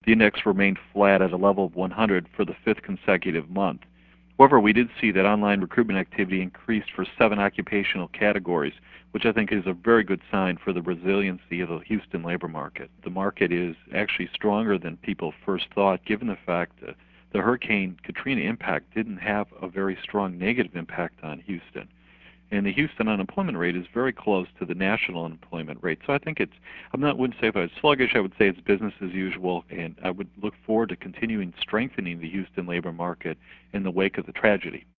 The index remained flat at a level of 100 for the fifth consecutive month. However, we did see that online recruitment activity increased for 7 occupational categories, which I think is a very good sign for the resiliency of the Houston labor market. The market is actually stronger than people first thought, given the fact that the Hurricane Katrina impact didn't have a very strong negative impact on Houston. And the Houston unemployment rate is very close to the national unemployment rate. So I think wouldn't say if it's sluggish, I would say it's business as usual, and I would look forward to continuing strengthening the Houston labor market in the wake of the tragedy.